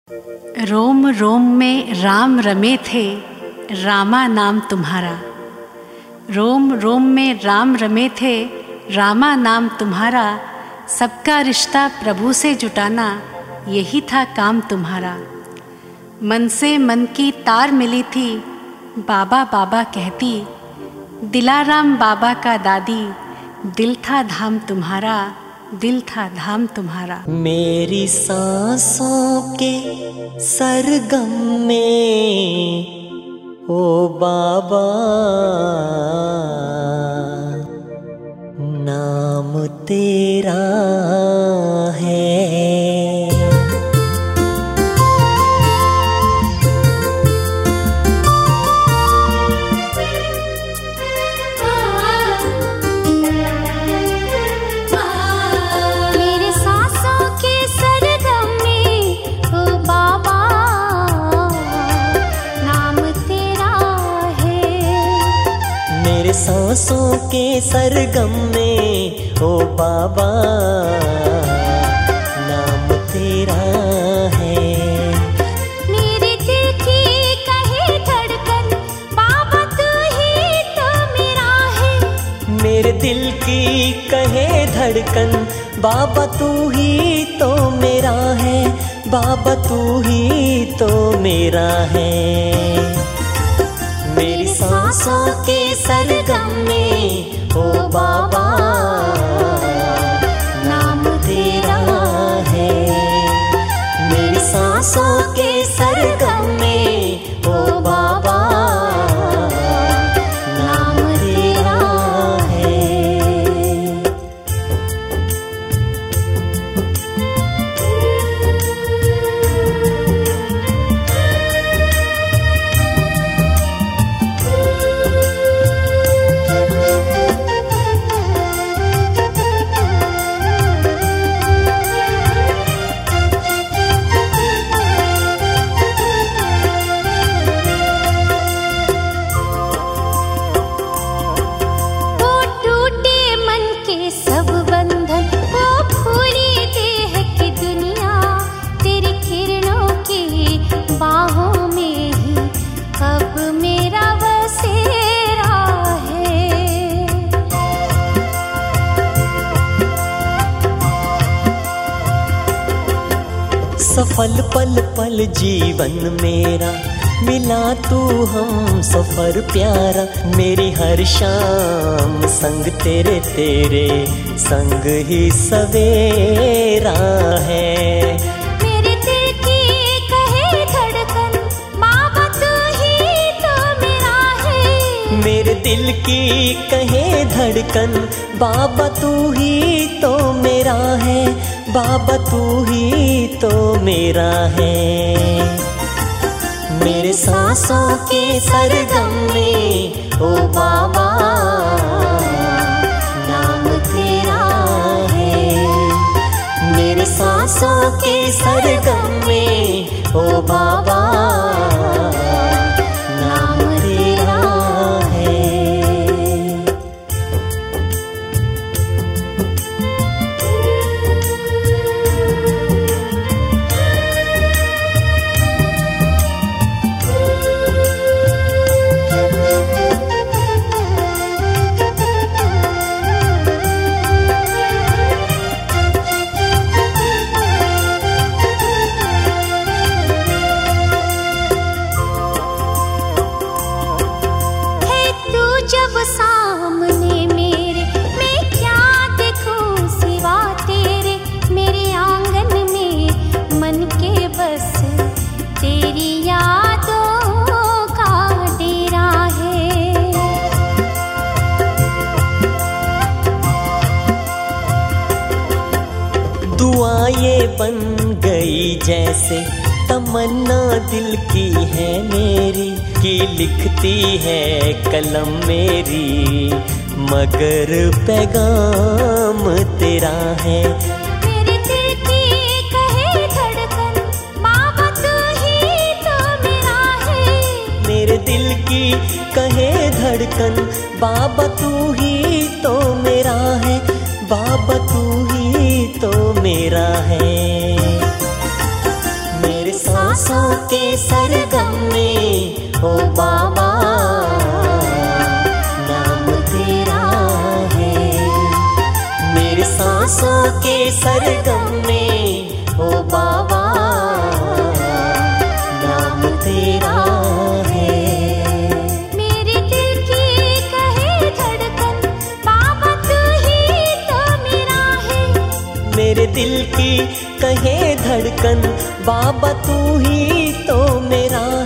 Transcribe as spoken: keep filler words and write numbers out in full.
रोम रोम में राम रमे थे, रामा नाम तुम्हारा। रोम रोम में राम रमे थे, रामा नाम तुम्हारा। सबका रिश्ता प्रभु से जुटाना, यही था काम तुम्हारा। मन से मन की तार मिली थी, बाबा बाबा कहती। दिलाराम बाबा का दादी, दिल था धाम तुम्हारा, दिल था धाम तुम्हारा। मेरी सांसों के सरगम में ओ बाबा, नाम तेरा है। सांसों के सरगम में ओ बाबा, नाम तेरा है। मेरे दिल की कहे धड़कन, बाबा तू ही तो मेरा है। मेरे दिल की कहे धड़कन, बाबा तू ही तो मेरा है। बाबा तू ही तो मेरा है। मेरी सांसों के सरगम में ओ बाबा, नाम तेरा है। मेरी सांसों के सरगम में ओ बाबा, नाम तेरा है। सफल पल पल जीवन मेरा, मिला तू हम सफर प्यारा। मेरी हर शाम संग तेरे, तेरे संग ही सवेरा है। मेरे दिल की कहे धड़कन, बाबा तू ही तो मेरा है। मेरे दिल की कहे धड़कन, बाबा तू ही तो मेरा है। बाबा तू ही तो मेरा है। मेरे सांसों के सरगम में ओ बाबा, नाम तेरा है। मेरे सांसों के सरगम में ओ बाबा, नाम तेरा है। जब सामने मेरे, मैं क्या देखूं सिवा तेरे। मेरे आंगन में मन के बस तेरी यादों का डेरा है। दुआ ये बन गई जैसे तमन्ना दिल की है मेरी, की लिखती है कलम मेरी, मगर पैगाम तेरा है। मेरे दिल की कहे धड़कन, बाबा तू ही तो मेरा है। मेरे दिल की कहे धड़कन, बाबा तू ही तो मेरा है। बाबा तू ही तो मेरा है। मेरे साथ सांसों के सरगम में ओ बाबा नाम तेरा है। मेरे सांसों के सरगम में ओ बाबा नाम तेरा है। मेरे दिल की कहे धड़कन बाबा तू ही तो मेरा है। मेरे दिल की कहे धड़कन बाबा तू ही तो मेरा